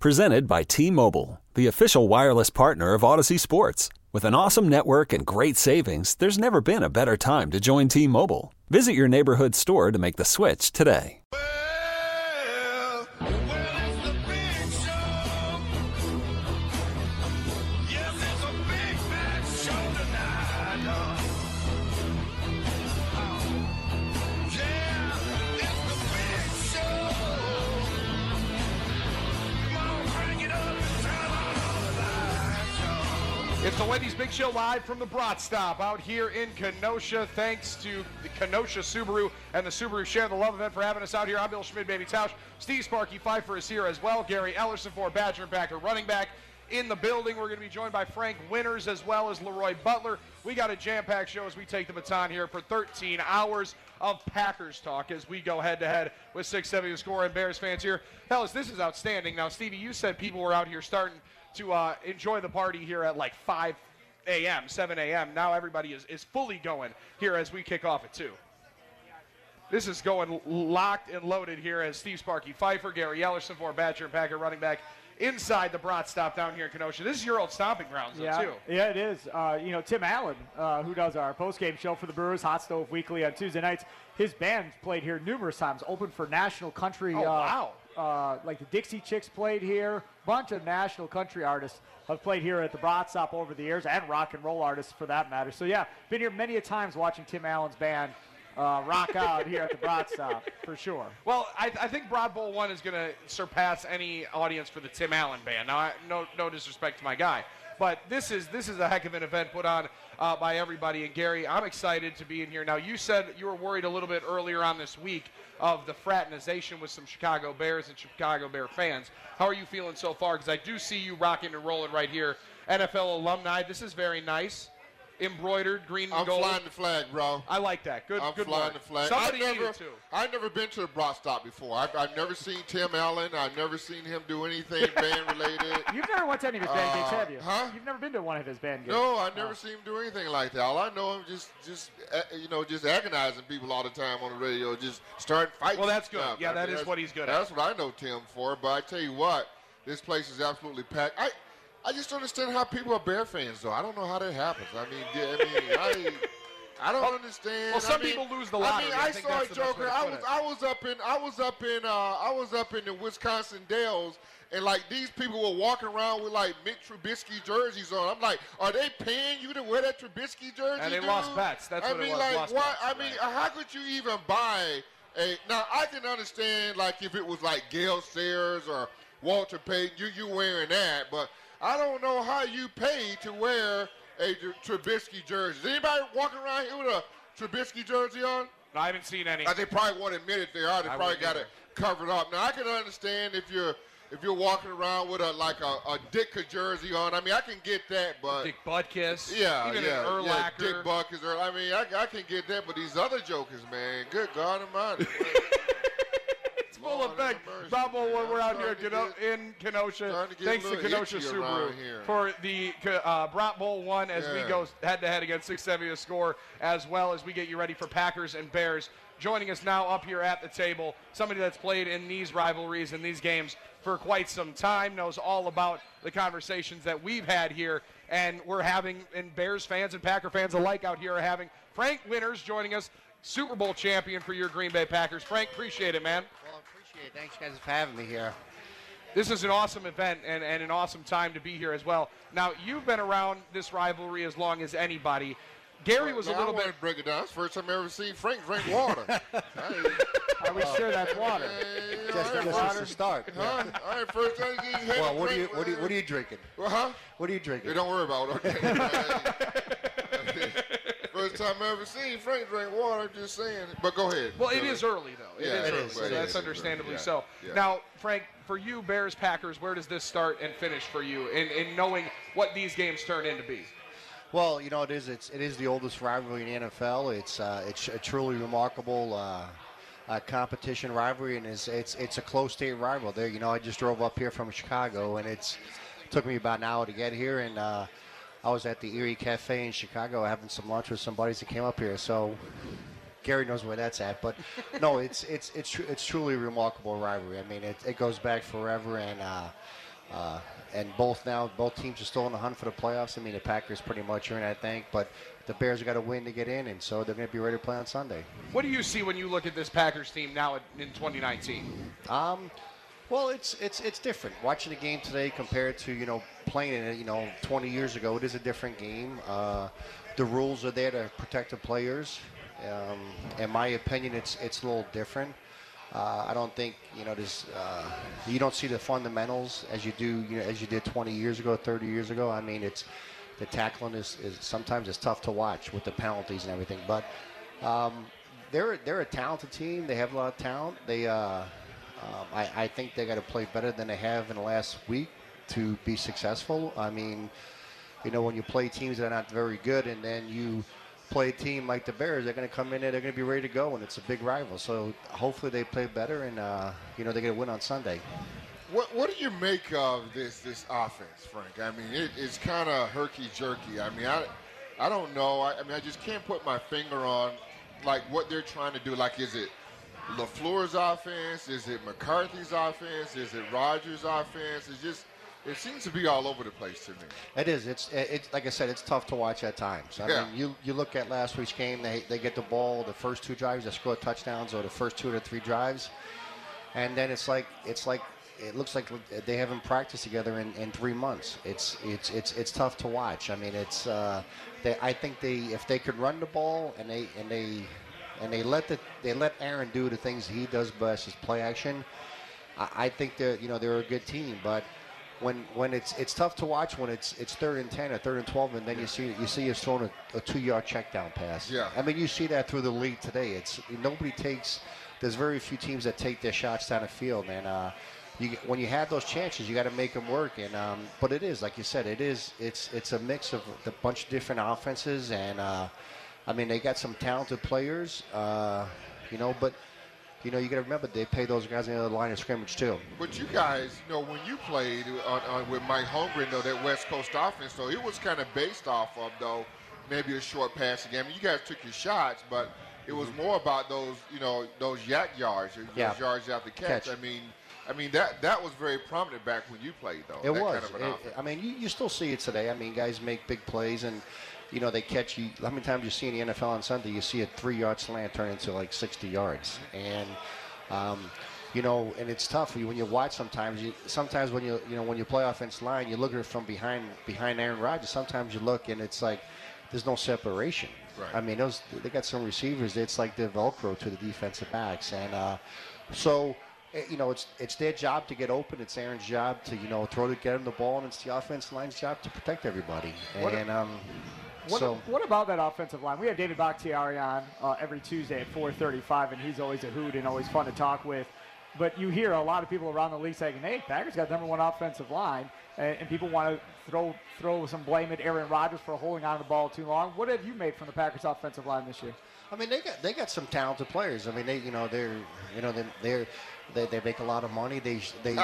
Presented by T-Mobile, the official wireless partner of Odyssey Sports. With an awesome network and great savings, there's never been a better time to join T-Mobile. Visit your neighborhood store to make the switch today. It's the Wendy's Big Show live from the Brat Stop out here in Kenosha. Thanks to the Kenosha Subaru and the Subaru Share the Love event for having us out here. I'm Bill Schmid, Baby Tausch. Steve Sparky Pfeiffer is here as well. Gary Ellerson for Badger and Packer running back in the building. We're going to be joined by Frank Winters as well as Leroy Butler. We got a jam-packed show as we take the baton here for 13 hours of Packers talk as we go head-to-head with 670 The Score and Bears fans here. Fellas, this is outstanding. Now, Stevie, you said people were out here starting to enjoy the party here at like 5 a.m., 7 a.m. Now everybody is fully going here as we kick off at 2. This is going locked and loaded here as Steve Sparky Pfeiffer, Gary Ellerson for Badger and Packer running back inside the Brat Stop down here in Kenosha. This is your old stomping grounds, though, too. Yeah, it is. Tim Allen, who does our postgame show for the Brewers, Hot Stove Weekly on Tuesday nights, his band played here numerous times, opened for National Country. Wow. Like the Dixie Chicks played here. Bunch of national country artists have played here at the Brat Stop over the years, and rock and roll artists for that matter. So, yeah, been here many a times watching Tim Allen's band rock out here at the Brat Stop, for sure. Well, I think Broad Bowl 1 is going to surpass any audience for the Tim Allen band. Now, no disrespect to my guy, but this is a heck of an event put on by everybody. And, Gary, I'm excited to be in here. Now, you said you were worried a little bit earlier on this week of the fraternization with some Chicago Bears and Chicago Bear fans. How are you feeling so far? Because I do see you rocking and rolling right here. NFL alumni, this is very nice. Embroidered green and gold. I'm flying the flag, bro. I like that. Good. I'm good flying work. the flag. Somebody needed to. I've never been to the Brat Stop before. I've never seen Tim Allen. I've never seen him do anything band related. You've never went to any of his band gigs, have you? Huh? You've never been to one of his band gigs? No, I've never seen him do anything like that. All I know him just agonizing people all the time on the radio, just starting fights. Well, that's good. Stuff. Yeah, that is what he's good at. That's what I know Tim for. But I tell you what, this place is absolutely packed. I just don't understand how people are Bear fans, though. I don't know how that happens. I don't understand. Well, some people lose the lottery. I saw a joker. I was up in the Wisconsin Dells, and like these people were walking around with like Mitch Trubisky jerseys on. I'm like, are they paying you to wear that Trubisky jersey? And they lost bets. That's what it was. Like, lost why? bets. How could you even buy a? Now I can understand like if it was like Gale Sayers or Walter Payton, you wearing that, but I don't know how you pay to wear a Trubisky jersey. Is anybody walking around here with a Trubisky jersey on? No, I haven't seen any. They probably won't admit it. They are. They probably got it covered up. Now I can understand if you're walking around with a Ditka jersey on. I mean, I can get that, but Dick Butkus. Yeah, even yeah, an Urlacher. Dick Butkus. I mean, I can get that, but these other jokers, man, good God Almighty. Full effect. Bob Bowl, we're out here in Kenosha. Thanks to Kenosha Subaru for the Brat Bowl 1 as we go head-to-head against 670 The Score, as well as we get you ready for Packers and Bears. Joining us now up here at the table, somebody that's played in these rivalries and these games for quite some time, knows all about the conversations that we've had here, and we're having, and Bears fans and Packer fans alike out here are having. Frank Winters joining us, Super Bowl champion for your Green Bay Packers. Frank, appreciate it, man. Well, I appreciate it. Thanks, guys, for having me here. This is an awesome event and an awesome time to be here as well. Now, you've been around this rivalry as long as anybody. Gary was a little bit. I break it down. It's the first time I ever seen Frank drink water. Are we sure that's water? Just to start. Huh? All right, first time you had Well, what are you drinking? Huh? What are you drinking? Hey, don't worry about it. Okay. First time I ever seen Frank drink water. I'm just saying. But go ahead. Well, it is early though. It is early, so that's understandably so. Yeah. Now, Frank, for you, Bears, Packers, where does this start and finish for you in knowing what these games turn into be? Well, you know, it is the oldest rivalry in the NFL. It's a truly remarkable competition rivalry, and it's a close state rival. There, you know, I just drove up here from Chicago, and it took me about an hour to get here, and I was at the Erie Cafe in Chicago having some lunch with some buddies that came up here. So Gary knows where that's at, but no, it's truly a remarkable rivalry. I mean, it goes back forever, and And both teams are still in the hunt for the playoffs. I mean, the Packers pretty much are in, I think, but the Bears have got to win to get in, and so they're going to be ready to play on Sunday. What do you see when you look at this Packers team now in 2019? Well, it's different. Watching the game today compared to playing in it 20 years ago, it is a different game. The rules are there to protect the players. In my opinion, it's a little different. I don't think there's you don't see the fundamentals as you did 20 years ago, 30 years ago. I mean, the tackling is sometimes it's tough to watch with the penalties and everything. But they're a talented team. They have a lot of talent. I think they got to play better than they have in the last week to be successful. I mean, when you play teams that are not very good, and then you play a team like the Bears, they're going to come in there, they're going to be ready to go, and it's a big rival. So hopefully they play better, and they're going to win on Sunday. What do you make of this offense, Frank? I mean, it's kind of herky-jerky. I mean, I don't know. I just can't put my finger on, like, what they're trying to do. Like, is it LaFleur's offense? Is it McCarthy's offense? Is it Rodgers' offense? It seems to be all over the place to me. It is. It's like I said, it's tough to watch at times. I mean, you look at last week's game, they get the ball, the first 2 drives, they score touchdowns, or the first 2 to 3 drives, and then it looks like they haven't practiced together in 3 months. It's tough to watch. I mean, I think if they could run the ball and they let Aaron do the things he does best, is play action, I think they're a good team. But when it's tough to watch when it's 3rd and 10 or 3rd and 12, and then you see us throwing a 2-yard check down pass. Yeah. I mean, you see that through the league today. There's very few teams that take their shots down the field, and when you have those chances, you got to make them work. And but it is, like you said, it's a mix of a bunch of different offenses, and I mean, they got some talented players, but you got to remember they pay those guys on the other line of scrimmage too. But you guys, when you played with Mike Holmgren, that West Coast offense, so it was kind of based off of, though, maybe a short passing game. I mean, you guys took your shots, but it was more about those yak yards, those yards out the catch. I mean that was very prominent back when you played, though. It was. I mean, you still see it today. I mean, guys make big plays, and they catch you. How many times you see in the NFL on Sunday, you see a 3-yard slant turn into like 60 yards, and and it's tough when you watch. Sometimes when you play offensive line, you look at it from behind Aaron Rodgers. Sometimes you look and it's like there's no separation. Right. I mean, they got some receivers. It's like they're Velcro to the defensive backs, and so. It's their job to get open. It's Aaron's job to get him the ball, and it's the offensive line's job to protect everybody. What about that offensive line? We have David Bakhtiari on every Tuesday at 4:35, and he's always a hoot and always fun to talk with. But you hear a lot of people around the league saying, "Hey, Packers got number 1 offensive line," and people want to throw some blame at Aaron Rodgers for holding on to the ball too long. What have you made from the Packers offensive line this year? I mean, they got some talented players. I mean, they make a lot of money. Frank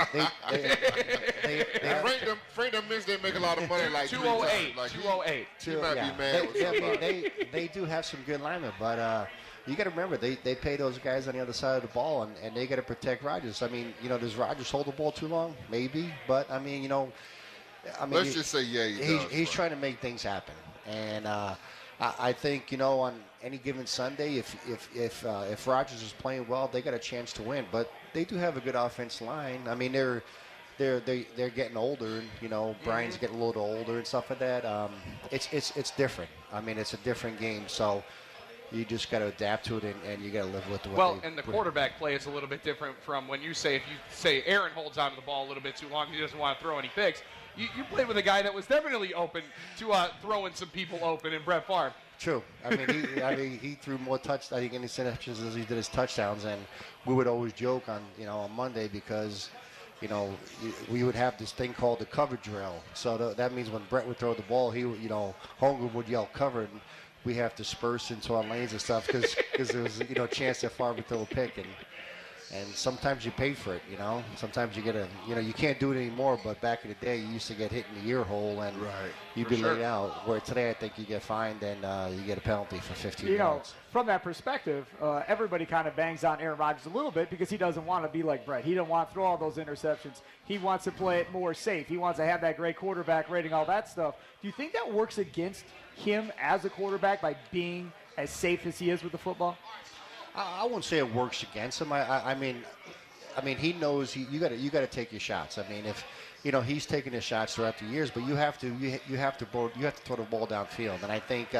admits they make a lot of money. Like 208. Like 208. He might be mad. They do have some good linemen, but you got to remember they pay those guys on the other side of the ball, and they got to protect Rodgers. I mean, does Rodgers hold the ball too long? Maybe, but I mean, let's just say he's trying to make things happen, and I think on any given Sunday, if Rodgers is playing well, they got a chance to win. But they do have a good offensive line. I mean, they're getting older, and Brian's getting a little older and stuff like that. It's different. I mean, it's a different game, so you just got to adapt to it, and you got to live with it. And the quarterback play is a little bit different from when if you say Aaron holds onto the ball a little bit too long, he doesn't want to throw any picks. You played with a guy that was definitely open to throwing some people open in Brett Favre. True. I mean, he threw more interceptions as he did his touchdowns, and we would always joke on Monday because we would have this thing called the cover drill. So that means when Brett would throw the ball, Holmgren would yell cover, and we have to disperse into our lanes and stuff because there was a chance that Favre would throw a pick, and And sometimes you pay for it, you know. Sometimes you get you can't do it anymore, but back in the day, you used to get hit in the ear hole and you'd be laid out. Where today, I think you get fined and you get a penalty for 15 yards. From that perspective, everybody kind of bangs on Aaron Rodgers a little bit because he doesn't want to be like Brett. He doesn't want to throw all those interceptions. He wants to play it more safe. He wants to have that great quarterback rating, all that stuff. Do you think that works against him as a quarterback by being as safe as he is with the football? I wouldn't say it works against him. I mean, he knows you got to take your shots. I mean, if he's taking his shots throughout the years, but you have to throw the ball downfield. And I think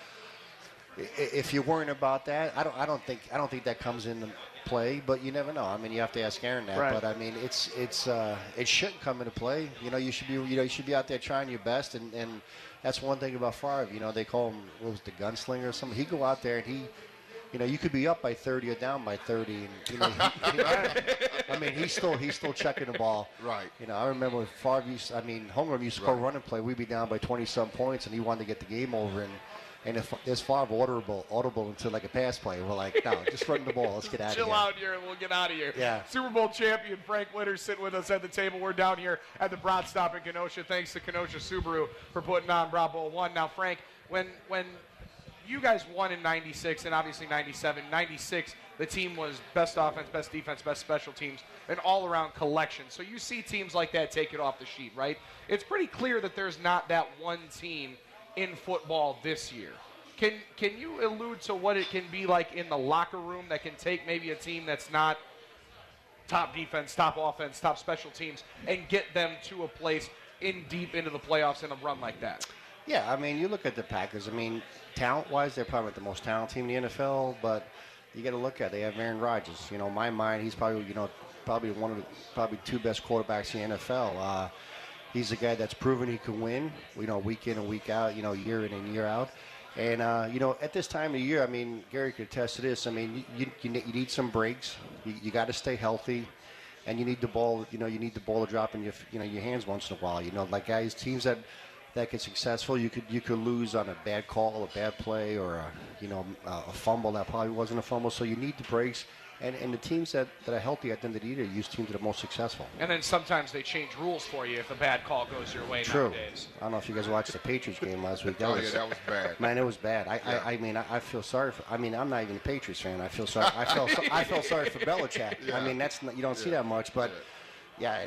if you're worrying about that, I don't think that comes into play. But you never know. I mean, you have to ask Aaron that. Right. But I mean, it shouldn't come into play. You should be out there trying your best. And that's one thing about Favre. They call him the gunslinger or something. He go out there and he. You could be up by 30 or down by 30, and he's still checking the ball. Right. I remember when Favre Holmgren used to go run and play. We'd be down by 20-some points, and he wanted to get the game over. And if there's Favre audible into like a pass play, we're like, no, just run the ball. Let's get out of here. Chill out here, and we'll get out of here. Yeah. Super Bowl champion Frank Witters sitting with us at the table. We're down here at the Brat Stop in Kenosha. Thanks to Kenosha Subaru for putting on Brat Bowl 1. Now, Frank, when you guys won in 96 and obviously 97. 96, the team was best offense, best defense, best special teams, an all-around collection. So you see teams like that take it off the sheet, right? It's pretty clear that there's not that one team in football this year. Can you allude to what it can be like in the locker room that can take maybe a team that's not top defense, top offense, top special teams and get them to a place deep into the playoffs in a run like that? Yeah, I mean, you look at the Packers. I mean, talent-wise, they're probably the most talented team in the NFL, but you got to look at it. They have Aaron Rodgers. In my mind, he's probably one of the two best quarterbacks in the NFL. He's a guy that's proven he can win, week in and week out, year in and year out. And, at this time of year, I mean, Gary could attest to this. I mean, you need some breaks. You got to stay healthy. And you need the ball, you need the ball to drop in your hands once in a while. Like teams that get successful, you could lose on a bad call, a bad play, or a fumble that probably wasn't a fumble. So you need the breaks, and the teams that are healthy at the end of the year use teams that are most successful. And then sometimes they change rules for you if a bad call goes your way. True. Nowadays. I don't know if you guys watched the Patriots game last week. That was bad. Man, it was bad. I feel sorry for. I'm not even a Patriots fan. I feel sorry. I felt sorry for Belichick. Yeah. I mean, you don't see that much, but. Yeah,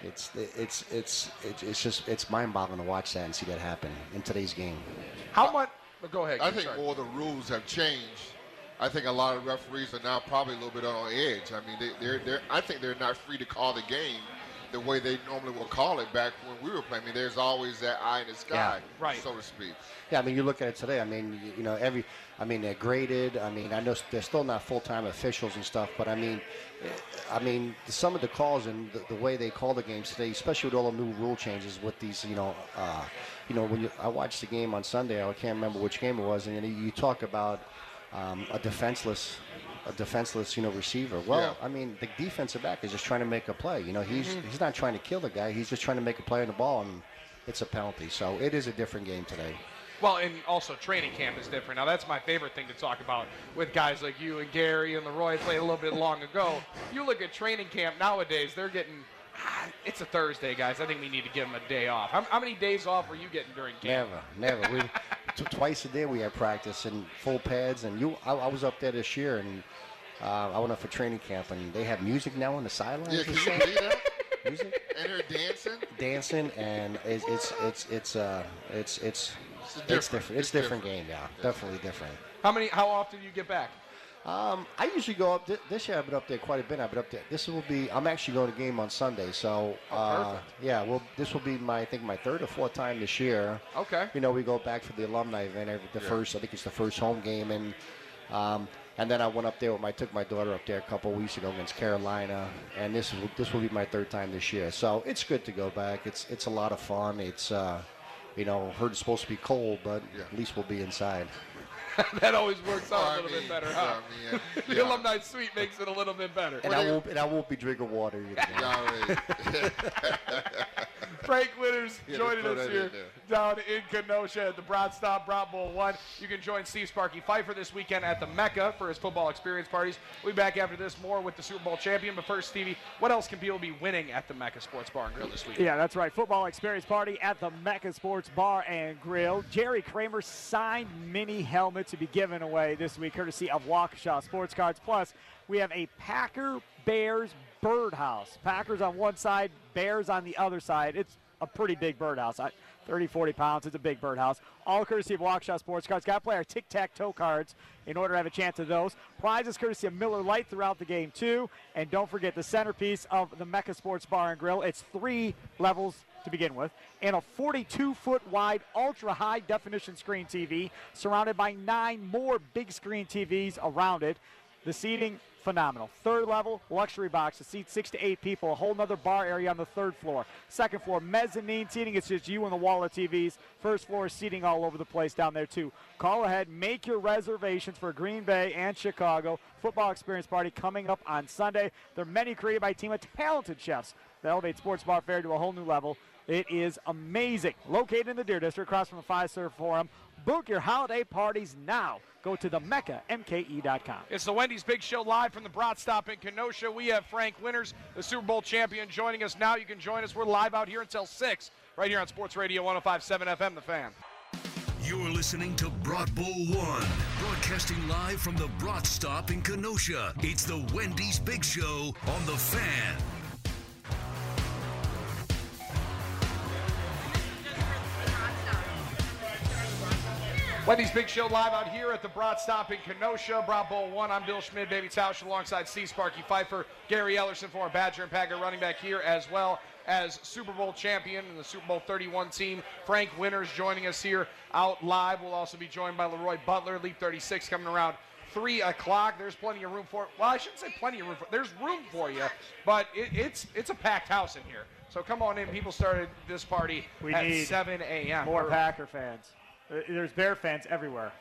it's mind-boggling to watch that and see that happen in today's game. How much? Go ahead. I think more the rules have changed. I think a lot of referees are now probably a little bit on edge. I mean, I think they're not free to call the game the way they normally will call it back when we were playing. I mean, there's always that eye in the sky, so to speak. Yeah, I mean, you look at it today. I mean, they're graded. I mean, I know they're still not full-time officials and stuff, but I mean, some of the calls and the way they call the games today, especially with all the new rule changes with these, when I watched the game on Sunday, I can't remember which game it was, and you talk about a defenseless receiver. Well, yeah. I mean, the defensive back is just trying to make a play. He's not trying to kill the guy. He's just trying to make a play on the ball, and it's a penalty. So it is a different game today. Well, and also training camp is different. Now, that's my favorite thing to talk about with guys like you and Gary and Leroy played a little bit long ago. You look at training camp nowadays, they're getting it's a Thursday, guys. I think we need to give them a day off. How many days off were you getting during camp? Never. Twice a day we had practice and full pads. And I was up there this year, and I went up for training camp, and they have music now on the sidelines. Yeah, can you believe that? Music? And they're dancing, and it's different. It's different game, yeah. Definitely different. How often do you get back? I usually go up. This year I've been up there quite a bit. I've been up there. I'm actually going to game on Sunday. So yeah, well, this will be my third or fourth time this year. Okay. We go back for the alumni event. First, I think it's the first home game, and then I went up there. I took my daughter up there a couple of weeks ago against Carolina, and this will be my third time this year. So it's good to go back. It's a lot of fun. It's heard it's supposed to be cold, but at least we'll be inside. That always works out a little bit better, huh? Yeah, the alumni suite makes it a little bit better. And I won't be drinking water either. Frank Witters Winners joining us here down in Kenosha at the Brat Stop Brat Bowl 1. You can join Steve Sparky Pfeiffer this weekend at the Mecca for his football experience parties. We'll be back after this more with the Super Bowl champion. But first, Stevie, what else can people be winning at the Mecca Sports Bar and Grill this weekend? Yeah, that's right. Football experience party at the Mecca Sports Bar and Grill. Jerry Kramer signed mini helmet to be given away this week, courtesy of Waukesha Sports Cards. Plus, we have a Packer-Bears birdhouse. Packers on one side, Bears on the other side. It's a pretty big birdhouse. 30, 40 pounds. It's a big birdhouse. All courtesy of Waukesha Sports Cards. Got to play our tic-tac-toe cards in order to have a chance at those. Prizes courtesy of Miller Lite throughout the game, too. And don't forget the centerpiece of the Mecca Sports Bar and Grill. It's 3 levels to begin with, and a 42-foot wide ultra-high definition screen TV surrounded by 9 more big screen TVs around it. The seating, phenomenal. Third level, luxury box to seat 6 to 8 people. A whole nother bar area on the 3rd floor. Second floor, mezzanine seating. It's just you and the wall of TVs. First floor seating all over the place down there, too. Call ahead. Make your reservations for Green Bay and Chicago. Football experience party coming up on Sunday. They're menu created by a team of talented chefs that elevate sports bar fare to a whole new level. It is amazing. Located in the Deer District, across from the Fiserv Forum. Book your holiday parties now. Go to themecca.mke.com. It's the Wendy's Big Show live from the Brat Stop in Kenosha. We have Frank Winters, the Super Bowl champion, joining us now. You can join us. We're live out here until 6, right here on Sports Radio 105.7 FM, The Fan. You're listening to Brat Bowl 1, broadcasting live from the Brat Stop in Kenosha. It's the Wendy's Big Show on The Fan. Wendy's Big Show live out here at the Brat Stop in Kenosha, Brat Bowl 1. I'm Bill Schmid, Baby Tausch, alongside Steve Sparky Pfeiffer, Gary Ellerson, former Badger and Packer running back here, as well as Super Bowl champion and the Super Bowl 31 team, Frank Winters, joining us here out live. We'll also be joined by Leroy Butler, Leap 36, coming around 3 o'clock. There's plenty of room for it. Well, I shouldn't say plenty of room for it. There's room for you, but it's a packed house in here. So come on in. People started this party at 7 a.m. More Packer fans. There's Bear fans everywhere.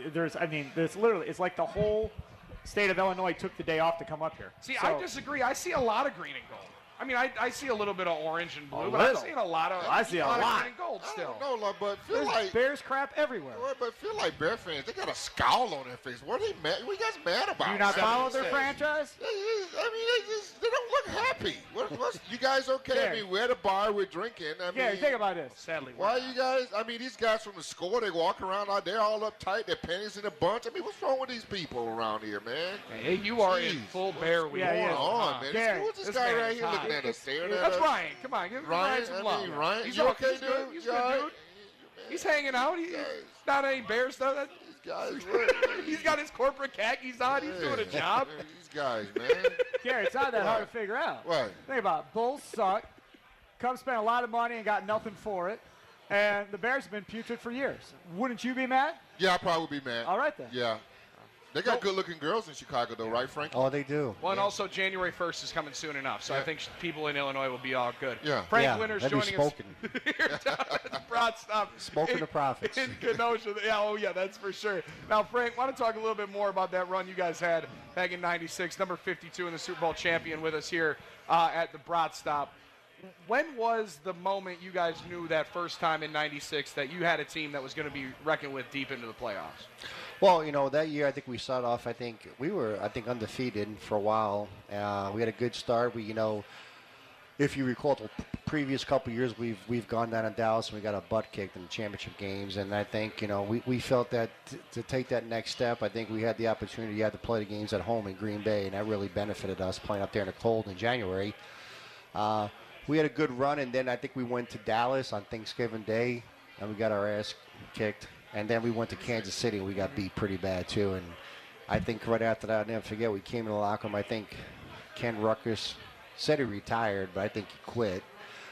It's like the whole state of Illinois took the day off to come up here. See, I disagree. I see a lot of green and gold. I mean, I see a little bit of orange and blue, but I'm seeing a lot of I see a lot of green and gold still. I don't know, but feel There's like Bears crap everywhere. But feel like Bear fans, they got a scowl on their face. What are they mad? What are you guys mad about? Do you not follow their franchise? They don't look happy. You guys okay? Gary. I mean, we're at a bar, we're drinking. Gary, think about this. Sadly, Why you guys? I mean, these guys from the score, they walk around out there all uptight, their panties in a bunch. I mean, what's wrong with these people around here, man? Hey, you are in Jeez. full Bear week. Yeah, Going on, man? Gary, Who's this this guy man right is here hot. looking at us, staring at That's us? Ryan. Come on, give Ryan some love. Ryan, He's you okay, He's good. dude? He's You good, all right? dude. He's hanging out. He's not any Bear stuff. These guys, He's got his corporate khakis on. He's doing a job. These guys, man. Gary, it's not that hard to figure out. What? Think about it. Bulls suck. Cubs spent a lot of money and got nothing for it. And the Bears have been putrid for years. Wouldn't you be mad? Yeah, I probably would be mad. All right, then. Yeah. They got good-looking girls in Chicago, though, right, Frank? Oh, they do. Well, and also January 1st is coming soon enough, so I think people in Illinois will be all good. Yeah. Frank Winters that'd be joining us smoking. here down at the Brat Stop. Smoking the profits. In Kenosha. Yeah, that's for sure. Now, Frank, want to talk a little bit more about that run you guys had back in '96, number 52 in the Super Bowl champion with us here at the Brat Stop. When was the moment you guys knew that first time in '96 that you had a team that was going to be reckoned with deep into the playoffs? Well, that year I think we started off. We were undefeated for a while. We had a good start. If you recall, the previous couple of years we've gone down to Dallas and we got a butt kicked in the championship games. And I think we felt that to take that next step, I think we had the opportunity to play the games at home in Green Bay, and that really benefited us playing up there in the cold in January. We had a good run, and then I think we went to Dallas on Thanksgiving Day, and we got our ass kicked. And then we went to Kansas City, and we got beat pretty bad, too. And I think right after that, I'll never forget, we came in the locker room. I think Ken Ruckus said he retired, but I think he quit.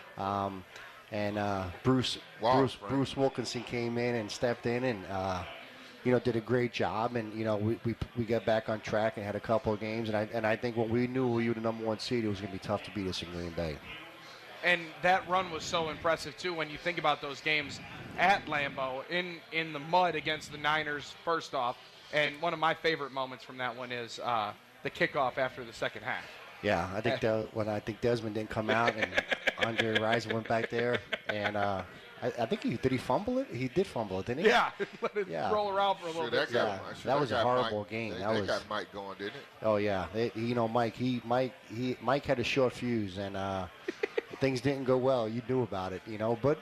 Bruce Wilkinson came in and stepped in and, did a great job. And, we got back on track and had a couple of games. And I think when we knew we were the number one seed, it was going to be tough to beat us in Green Bay. And that run was so impressive, too, when you think about those games at Lambeau in the mud against the Niners, first off. And one of my favorite moments from that one is the kickoff after the second half. Yeah, I think when Desmond didn't come out, and Andre Rison went back there, and I think did he fumble it? He did fumble it, didn't he? Yeah, let it roll around for a little bit. That was a horrible game. That got Mike going, didn't it? Oh yeah, Mike had a short fuse, and things didn't go well. You knew about it, But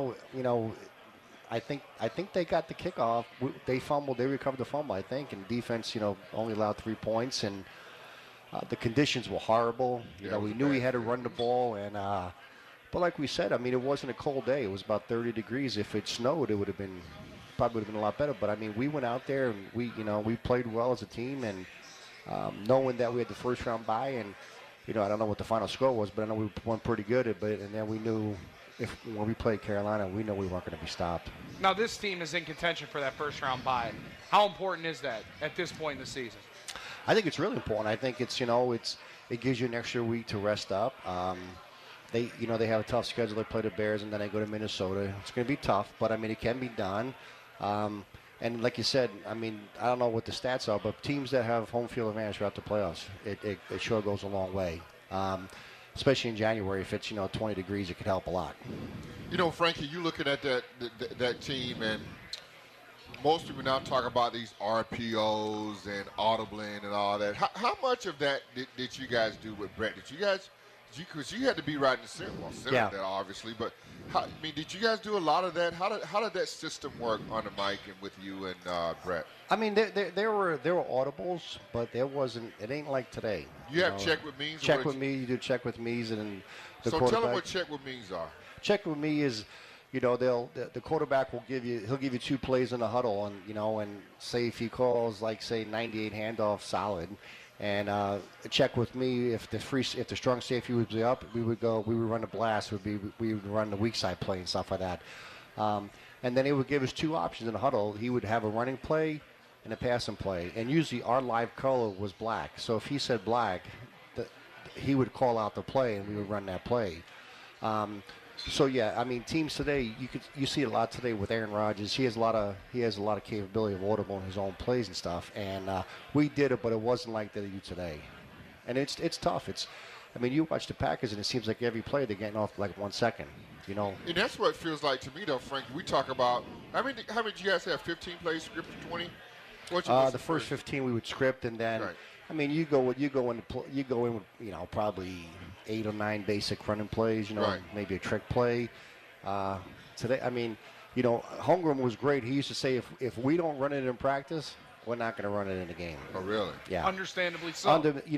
I think they got the kickoff. They fumbled. They recovered the fumble, I think, and defense, only allowed 3 points, and the conditions were horrible. We knew he had to run the ball, and but like we said, I mean, it wasn't a cold day. It was about 30 degrees. If it snowed, it would have been a lot better. But I mean, we went out there and we played well as a team, and knowing that we had the first round bye, and I don't know what the final score was, but I know we won pretty good. And then we knew when we played Carolina, we know we weren't going to be stopped. Now this team is in contention for that first round bye. How important is that at this point in the season? I think it's really important. I think it's it gives you an extra week to rest up. They have a tough schedule. They play the Bears and then they go to Minnesota. It's going to be tough, but I mean it can be done. And like you said, I mean I don't know what the stats are, but teams that have home field advantage throughout the playoffs, it sure goes a long way. Especially in January, if it's 20 degrees, it could help a lot. Frankie, you looking at that team, and most people now talk about these RPOs and audibling and all that. How much of that did you guys do with Brett? Because you had to be right in the center of that, obviously. But did you guys do a lot of that? How did that system work under Mike and with you and Brett? I mean, there were audibles, but it ain't like today. You have check with me's. Check with me. You do check with me's, and the so quarterback. Tell them what check with me's are. Check with me is, the quarterback will give you 2 plays in the huddle, and say if he calls 98 handoff solid. And check with me if the strong safety would be up, we would run the blast. We would run the weak side play and stuff like that. And then he would give us 2 options in the huddle. He would have a running play and a passing play. And usually our live color was black. So if he said black, he would call out the play and we would run that play. So yeah, I mean, teams today, you see a lot today with Aaron Rodgers. He has a lot of capability of audible in his own plays and stuff. And we did it, but it wasn't like they do today. And it's tough. You watch the Packers, and it seems like every play they're getting off 1 second. And that's what it feels like to me, though, Frank. We talk about how many did you guys have? 15 plays, scripted 20. The first 15 we would script, and then right. you go in with probably 8 or 9 basic running plays, right. Maybe a trick play. Today, Holmgren was great. He used to say, if we don't run it in practice, we're not going to run it in the game. Oh, really? Yeah. Understandably so.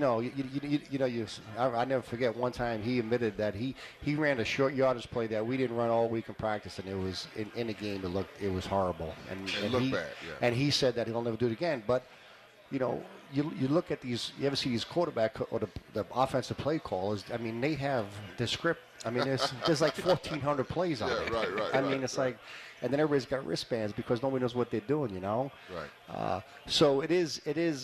I never forget one time he admitted that he ran a short yardage play that we didn't run all week in practice, and it was in the game. It was horrible, and looked bad. Yeah. And he said that he'll never do it again. But you look at these. You ever see these quarterback or the offensive play callers? I mean, they have the script. I mean, there's 1,400 plays on it. Right. I mean, it's like, and then everybody's got wristbands because nobody knows what they're doing. Right. So it is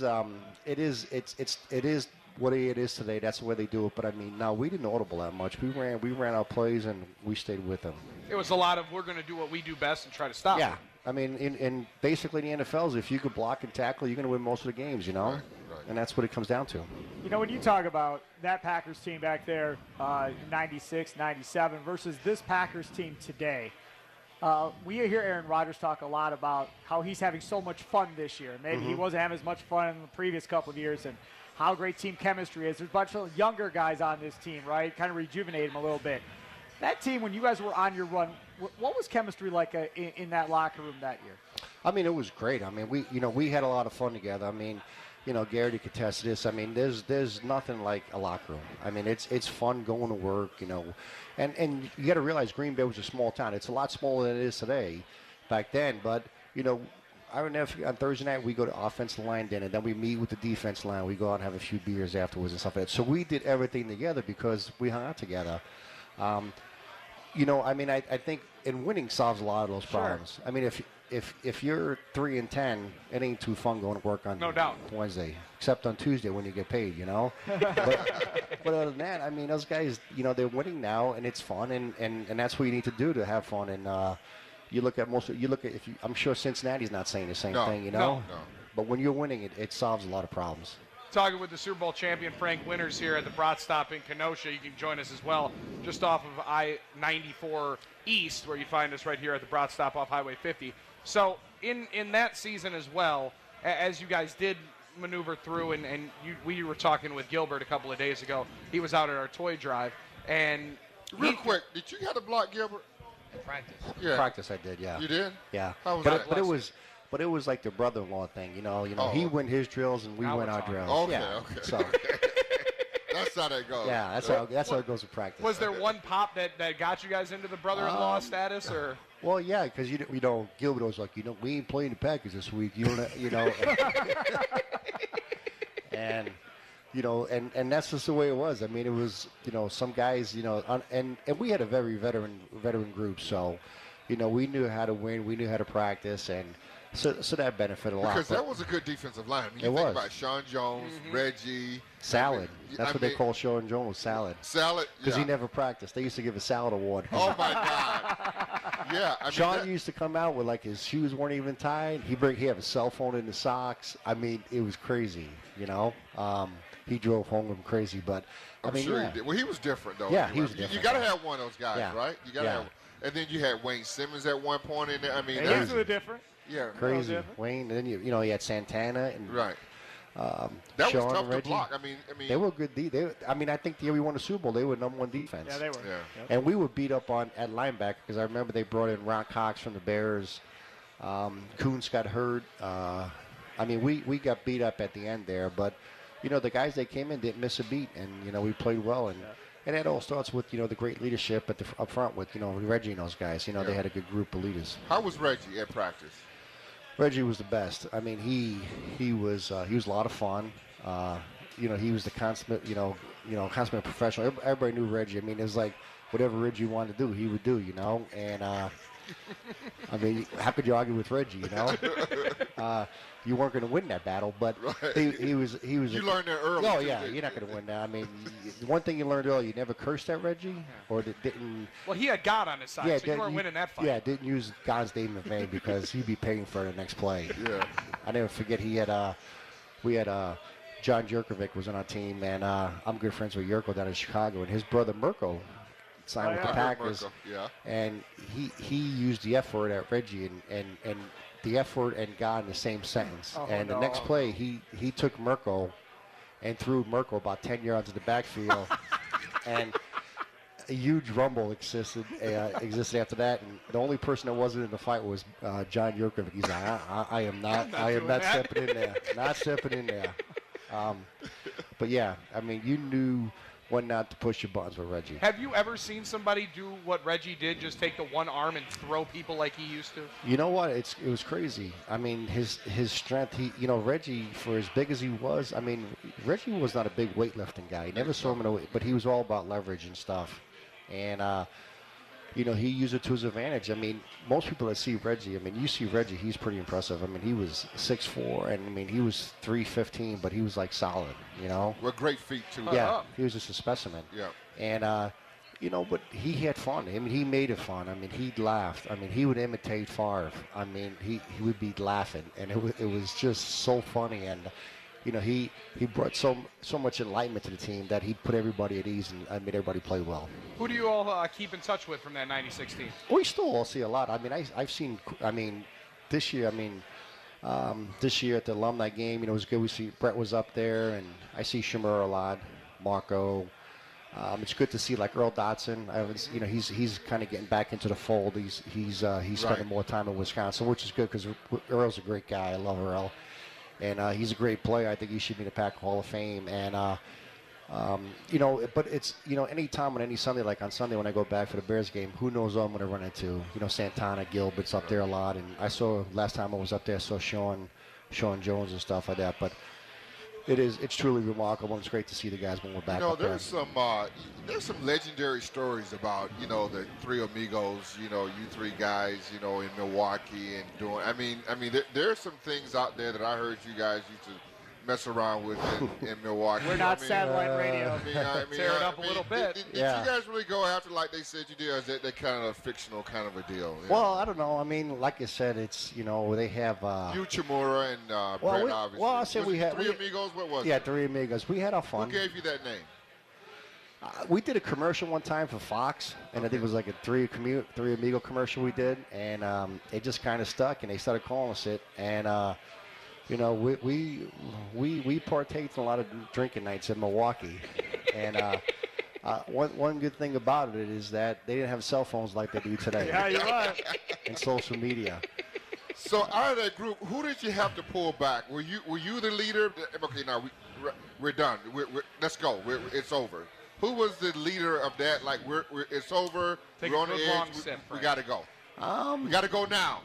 what it is today. That's the way they do it. But I mean, no, we didn't audible that much. We ran our plays and we stayed with them. It was a lot of we're going to do what we do best and try to stop. Yeah. I mean, in basically the NFLs, if you could block and tackle, you're going to win most of the games, Right. And that's what it comes down to. When you talk about that Packers team back there in 96, 97 versus this Packers team today, we hear Aaron Rodgers talk a lot about how he's having so much fun this year. Maybe he wasn't having as much fun in the previous couple of years, and how great team chemistry is. There's a bunch of younger guys on this team, right? Kind of rejuvenate them a little bit. That team, when you guys were on your run, what was chemistry like in that locker room that year? I mean, it was great. I mean, we had a lot of fun together. I mean, Garrity could test this. I mean, there's nothing like a locker room. I mean, it's fun going to work, and you got to realize Green Bay was a small town. It's a lot smaller than it is today, back then. But I would never forget, on Thursday night we go to offensive line dinner, then we meet with the defense line. We go out and have a few beers afterwards and stuff like that. So we did everything together because we hung out together. I think winning solves a lot of those problems. Sure. I mean, if you're 3-10, it ain't too fun going to work on Wednesday, except on Tuesday when you get paid, But other than that, I mean, those guys, they're winning now, and it's fun, and that's what you need to do to have fun. And I'm sure Cincinnati's not saying the same thing, No. But when you're winning, it solves a lot of problems. talking with the Super Bowl champion Frank Winters here at the Brat Stop in Kenosha. You can join us as well just off of I-94 East, where you find us right here at the Brat Stop off Highway 50. So in that season as well, as you guys did maneuver through, and we were talking with Gilbert a couple of days ago. He was out at our toy drive, and real quick, did you have to block Gilbert? Practice. Yeah. Practice I did, yeah. You did? Yeah. How was but that? But it was like the brother-in-law thing, you know. He went his drills and we Now went we're our talking. drills. Okay, yeah. okay. So That's how that goes. yeah, that's how it goes with practice. Was there one pop that got you guys into the brother-in-law status, or? Well, yeah, because you know, Gilbert was like, we ain't playing the Packers this week. You know. And and that's just the way it was. I mean, it was some guys and we had a very veteran group, so we knew how to win, we knew how to practice, and so that benefited a lot. Because that was a good defensive line. I mean, It you think was. about Sean Jones, Reggie. Salad. That's what they call Sean Jones, salad. Salad. Because Yeah. he never practiced. They used to give a salad award. Oh my God. Yeah. I mean, Sean used to come out with his shoes weren't even tied. He have a cell phone in the socks. I mean, it was crazy. He drove home with him crazy, but I'm sure he did. Well, he was different though. Yeah, anyway. he was You different. got to have one of those guys, Yeah. right? You got to Yeah. have. And then you had Wayne Simmons at one point in there. I mean, And that he's was, a different. yeah. Crazy. different. Wayne, and then you he had Santana and Right. That Sean was tough and to Reggie. block. I mean, They were good. I think the year we won the Super Bowl, they were number one defense. Yeah, they were. Yeah. Yep. And we were beat up at linebacker because I remember they brought in Ron Cox from the Bears. Coons got hurt. We got beat up at the end there, but the guys that came in didn't miss a beat, and we played well. And that all starts with the great leadership up front with Reggie and those guys. They had a good group of leaders. How was Reggie at practice? Reggie was the best. I mean, he was a lot of fun. He was the consummate consummate professional. Everybody knew Reggie. I mean, it was like whatever Reggie wanted to do, he would do. And I mean, how could you argue with Reggie? You weren't going to win that battle, but Right. he was. You learned that early. Oh too, yeah, didn't you're not you? going to win that. I mean, the one thing you learned early, you never cursed at Reggie, or didn't. Well, he had God on his side, so you didn't- weren't winning that fight. Yeah, didn't use God's name in vain because he'd be paying for the next play. Yeah. I never forget we had John Jurkovic was on our team, and I'm good friends with Yurko down in Chicago, and his brother Mirko signed with the Packers, Mirko, yeah. and he used the F word at Reggie and the F word and God in the same sentence. Oh, And the no. next play, he took Mirko and threw Mirko about 10 yards in the backfield, and a huge rumble existed after that. And the only person that wasn't in the fight was John Jurkovic. He's like, I am not doing that." stepping in there, not stepping in there. But yeah, I mean, you knew when not to push your buttons with Reggie. Have you ever seen somebody do what Reggie did, just take the one arm and throw people like he used to? You know what? It was crazy. I mean, his strength. Reggie, for as big as he was, I mean, Reggie was not a big weightlifting guy. He never saw him in a weight, but he was all about leverage and stuff. And he used it to his advantage. I mean, most people that see Reggie, I mean, you see Reggie, he's pretty impressive. I mean, he was 6'4", and I mean, he was 315, but he was like solid. Well, great feet too. Yeah, he was just a specimen. Yeah. And, but he had fun. I mean, he made it fun. I mean, he laughed. I mean, he would imitate Favre. I mean, he would be laughing, and it was just so funny. And, he brought so much enlightenment to the team that he put everybody at ease and made everybody play well. Who do you all keep in touch with from that 96 team? We still all see a lot. I mean, I've seen, this year, this year at the alumni game, it was good. We see Brett was up there, and I see Shamur a lot, Marco. It's good to see like Earl Dotson. He's kind of getting back into the fold. He's spending more time in Wisconsin, which is good because Earl's a great guy. I love Earl, and he's a great player. I think he should be in the Pack Hall of Fame. And but it's any time on any Sunday, like on Sunday when I go back for the Bears game, who knows who I'm going to run into? Santana, Gilbert's up there a lot, and I saw last time I was up there, I saw Sean Jones and stuff like that. But it's truly remarkable. It's great to see the guys when we're back up there. There's some legendary stories about the three amigos. You three guys. In Milwaukee and doing. I mean, there's some things out there that I heard you guys used to mess around with in Milwaukee. We're not satellite radio. Tear it up a little bit. Did you guys really go after like they said you did, or is that kind of a fictional kind of a deal? Well, I don't know. I mean, like I said, it's, they have you, Chimura, and Brett, obviously. Well, I said we had Three Amigos. What was it? Yeah, Three Amigos. We had our fun. Who gave you that name? We did a commercial one time for Fox, and I think it was like a Three Amigo commercial we did, and it just kind of stuck, and they started calling us it, and we partaked in a lot of drinking nights in Milwaukee, and one good thing about it is that they didn't have cell phones like they do today. Yeah, you're right. And social media. So out of that group, who did you have to pull back? Were you the leader? Okay, now we're done. Let's go. It's over. Who was the leader of that? Like, it's over. We're on the edge. We got to go. We got to go now.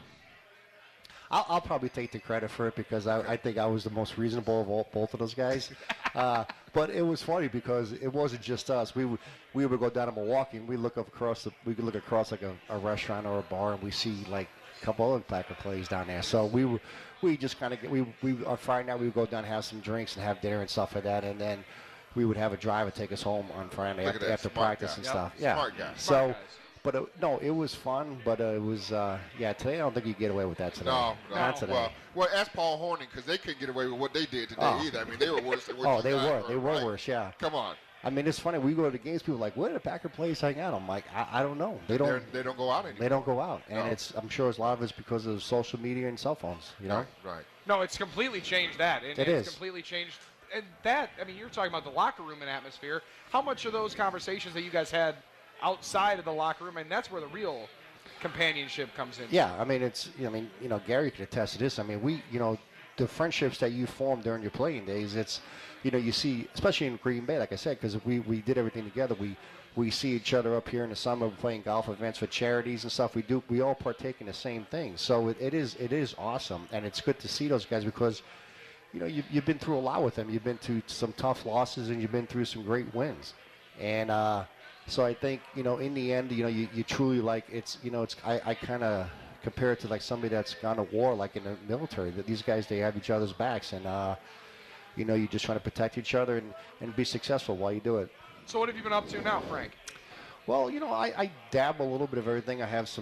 I'll probably take the credit for it because I think I was the most reasonable of both of those guys. But it was funny because it wasn't just us. We would go down to Milwaukee and we look across like a restaurant or a bar and we see like a couple other Packer plays down there. So we just kind of on Friday night we would go down and have some drinks and have dinner and stuff like that, and then we would have a driver take us home on Friday after practice and stuff. Yeah. Smart guy. So, but it was fun. But it was today I don't think you get away with that today. No. Not today. Well, ask Paul Hornung because they couldn't get away with what they did today either. I mean, they were worse than what they were worse. Yeah. Come on. I mean, it's funny. We go to the games. People are like, where do the Packer players hang out? I'm like, I don't know. They don't go out anymore. They don't go out, and No. I'm sure a lot of it's because of social media and cell phones. Right. No, it's completely changed that. It it's is. completely changed. And that, I mean, you're talking about the locker room and atmosphere. How much of those conversations that you guys had outside of the locker room, and that's where the real companionship comes in? Yeah, I mean, Gary can attest to this. I mean, the friendships that you form during your playing days, it's, you see, especially in Green Bay, like I said, because we did everything together. We see each other up here in the summer playing golf events for charities and stuff. We all partake in the same thing. So it is awesome, and it's good to see those guys because, you've been through a lot with them. You've been through some tough losses, and you've been through some great wins. And so I think, in the end, you truly like I kind of compare it to like somebody that's gone to war, like in the military. That these guys, they have each other's backs, and you're just trying to protect each other and be successful while you do it. So what have you been up to now, Frank? Well, I dabble a little bit of everything. I have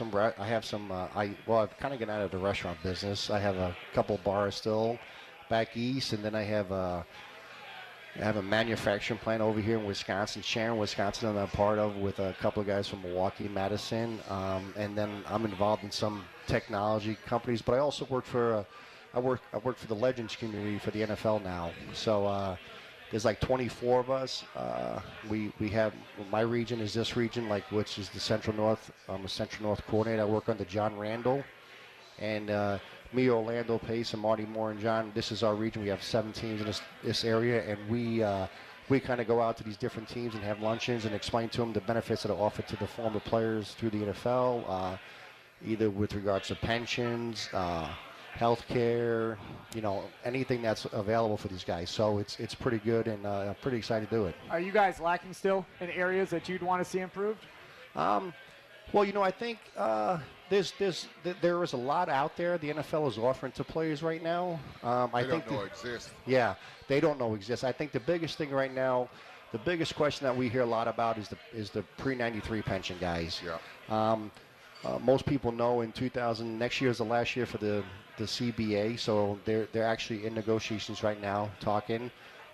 I've kind of gotten out of the restaurant business. I have a couple bars still back east, and then I have a manufacturing plant over here in Wisconsin, Sharon, Wisconsin, that I'm part of with a couple of guys from Milwaukee, Madison, and then I'm involved in some technology companies. But I also work for I work for the Legends community for the NFL now. So there's like 24 of us. We have, my region is this region, which is the Central North. I'm a Central North coordinator. I work under John Randall, and me, Orlando Pace, and Marty Moore, and John. This is our region. We have 7 teams in this area, and we kind of go out to these different teams and have luncheons and explain to them the benefits that are offered to the former players through the NFL, either with regards to pensions, health care, anything that's available for these guys. So it's pretty good, and I'm pretty excited to do it. Are you guys lacking still in areas that you'd want to see improved? Well, I think there is a lot out there the NFL is offering to players right now. They don't know exist. Yeah, they don't know exist. I think the biggest thing right now, the biggest question that we hear a lot about is the pre-93 pension guys. Yeah. Most people know next year is the last year for the CBA, so they're actually in negotiations right now, talking.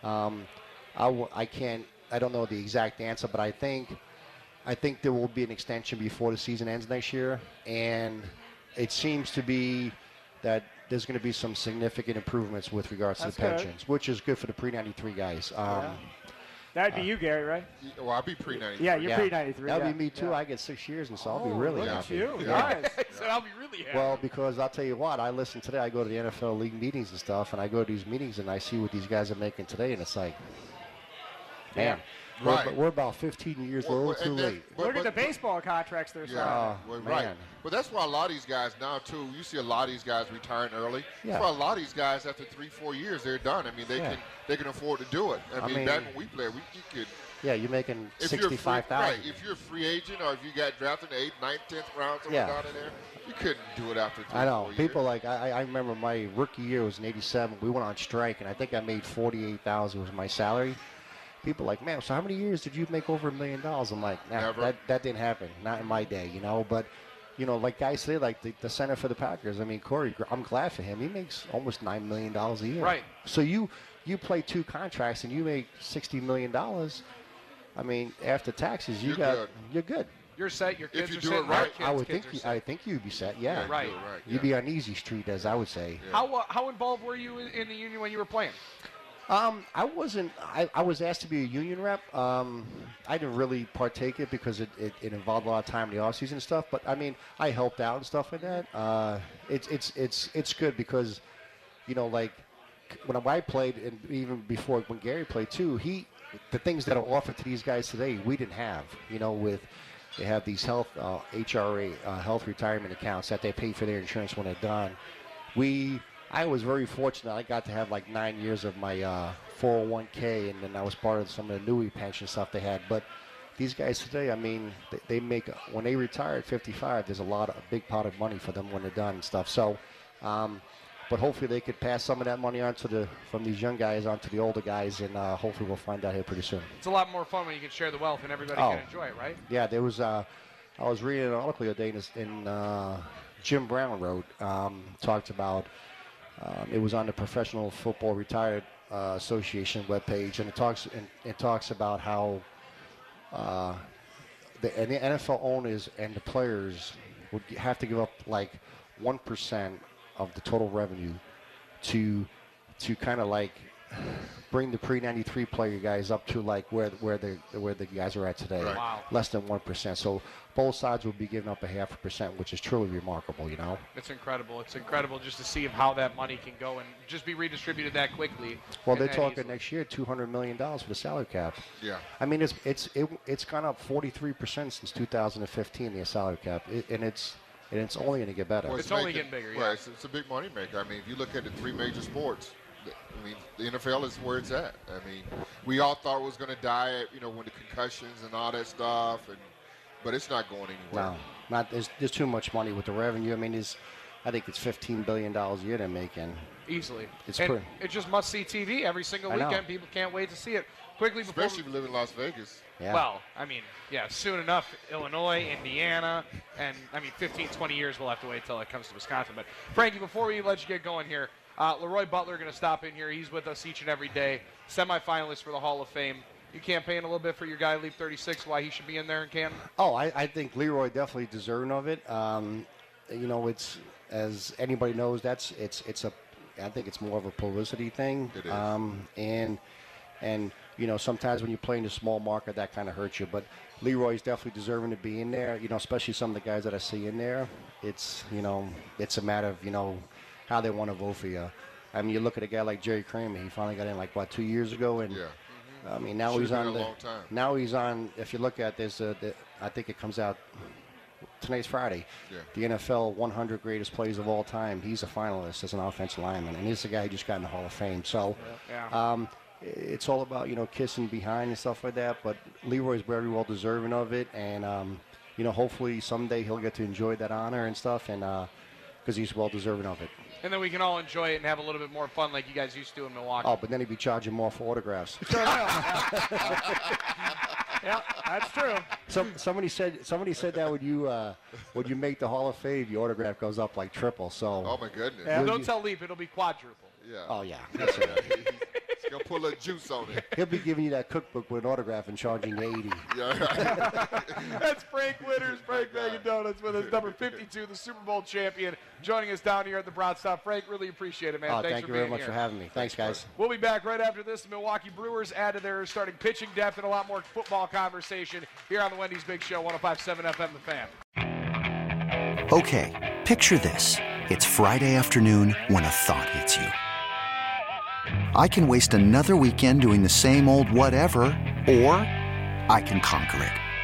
I don't know the exact answer, but I think there will be an extension before the season ends next year, and it seems to be that there's going to be some significant improvements with regards to the pensions, which is good for the pre-93 guys. That'd be you, Gary, right? Well, I'll be pre-93. Yeah, you're pre-93. That'll be me, too. I get 6 years, and so I'll be really happy. Look at you. Yeah. Nice. So I'll be really happy. Well, because I'll tell you what, I listen today. I go to the NFL league meetings and stuff, and I go to these meetings, and I see what these guys are making today, and it's like, man, Right. we're about 15 years old too late. Look at the baseball contracts they're signing. Right. Man. But that's why a lot of these guys now, too, you see a lot of these guys retiring early. Yeah. That's why a lot of these guys, after 3-4 years, they're done. I mean, they can afford to do it. I mean, back when we played, you Yeah, you're making If $65,000. Right. If you're a free agent or if you got drafted in the 8th, 9th, 10th round, somewhere down in there, you couldn't do it after 3 I know. 4 years. People like I remember my rookie year was in '87. We went on strike, and I think I made $48,000 was my salary. People like, man, so how many years did you make over $1 million? I'm like, nah, Never. that didn't happen. Not in my day, you know. But, you know, like guys say, like the center for the Packers. I mean, Corey, I'm glad for him. He makes almost $9 million a year. Right. So you play 2 contracts and you make $60 million. I mean, after taxes, you're good. You're set. Your kids you are do set. it right. I would kids think are set. I think you'd be set. Yeah. Right. You'd be on easy street, as I would say. Yeah. How involved were you in the union when you were playing? I wasn't. I was asked to be a union rep. I didn't really partake it because it involved a lot of time in the offseason and stuff. But I mean, I helped out and stuff like that. It's good because, you know, like when I played and even before when Gary played too, the things that are offered to these guys today we didn't have. You know, they have these health HRA health retirement accounts that they pay for their insurance when they're done. I was very fortunate. I got to have like 9 years of my 401k, and then I was part of some of the annuity pension stuff they had. But these guys today, I mean, they make, when they retire at 55, there's a big pot of money for them when they're done and stuff. So, but hopefully they could pass some of that money on from these young guys onto the older guys, and hopefully we'll find out here pretty soon. It's a lot more fun when you can share the wealth and everybody can enjoy it, right? Yeah, there was. I was reading an article the other day in Jim Brown wrote, talked about. It was on the Professional Football Retired Association webpage, and it talks about how the NFL owners and the players would have to give up like 1% of the total revenue to kind of like bring the pre-93 player guys up to like where the guys are at today. Right. Wow. Less than 1%. So both sides will be giving up a 0.5%, which is truly remarkable, you know. It's incredible. It's incredible just to see how that money can go and just be redistributed that quickly. Well, and they're that talking easily. next year $200 million for the salary cap. Yeah. I mean, it's gone up 43% since 2015, the salary cap, and it's only going to get better. Well, It's only getting bigger, yeah. Well, it's a big money maker. I mean, if you look at the 3 major sports, I mean, the NFL is where it's at. I mean, we all thought it was going to die, you know, when the concussions and all that stuff, but it's not going anywhere. No, there's too much money with the revenue. I mean, I think it's $15 billion a year they're making. Easily. It's and pretty. it's just must-see TV every single I know. weekend. People can't wait to see it. Quickly before Especially if you live in Las Vegas. Yeah. Well, I mean, yeah, soon enough, Illinois, Indiana, and, 15, 20 years we'll have to wait until it comes to Wisconsin. But, Frankie, before we let you get going here, Leroy Butler going to stop in here. He's with us each and every day, semifinalist for the Hall of Fame. You campaign a little bit for your guy, Leap 36, why he should be in there in Canton? Oh, I think Leroy definitely deserving of it. You know, it's, as anybody knows, I think it's more of a publicity thing. It is. And you know, sometimes when you play in a small market, that kind of hurts you. But Leroy's definitely deserving to be in there. You know, especially some of the guys that I see in there. It's, you know, it's a matter of, you know, how they want to vote for you. I mean, you look at a guy like Jerry Kramer. He finally got in 2 years ago, and Yeah. I mean, now Should've he's been on a long time. Now he's on. If you look at this, I think it comes out tonight's Friday. Yeah. The NFL 100 greatest players of all time. He's a finalist as an offensive lineman, and he's the guy who just got in the Hall of Fame. So, Yeah. it's all about, you know, kissing behind and stuff like that. But Leroy's very well deserving of it, and you know, hopefully someday he'll get to enjoy that honor and stuff, and because he's well deserving of it. And then we can all enjoy it and have a little bit more fun like you guys used to in Milwaukee. Oh, but then he'd be charging more for autographs. Yeah, that's true. Somebody said that when you make the Hall of Fame, your autograph goes up like triple. So. Oh, my goodness. Yeah. Don't tell Leap, it'll be quadruple. Yeah. Oh yeah. That's it. He's going to put a little juice on it. He'll be giving you that cookbook with an autograph and charging you $80. Yeah. That's Frank Witters, Frank Bag Donuts with us, number 52, the Super Bowl champion, joining us down here at the Broad Stop. Frank, really appreciate it, man. Oh, Thanks thank for you very being much here. for having me. Thanks, guys. We'll be back right after this. The Milwaukee Brewers add to their starting pitching depth and a lot more football conversation here on the Wendy's Big Show, 105.7 FM The Fan. Okay, picture this. It's Friday afternoon when a thought hits you. I can waste another weekend doing the same old whatever, or I can conquer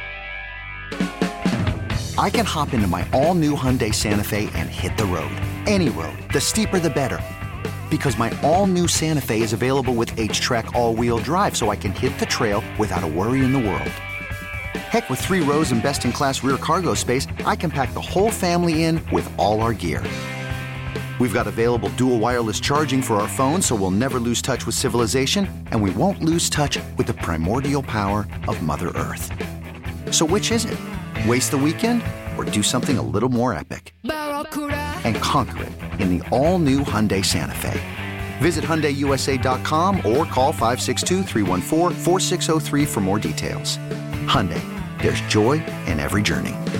it. I can hop into my all-new Hyundai Santa Fe and hit the road. Any road. The steeper, the better. Because my all-new Santa Fe is available with H-Track all-wheel drive, so I can hit the trail without a worry in the world. Heck, with 3 rows and best-in-class rear cargo space, I can pack the whole family in with all our gear. We've got available dual wireless charging for our phones, so we'll never lose touch with civilization, and we won't lose touch with the primordial power of Mother Earth. So which is it? Waste the weekend or do something a little more epic? And conquer it in the all-new Hyundai Santa Fe. Visit HyundaiUSA.com or call 562-314-4603 for more details. Hyundai, there's joy in every journey.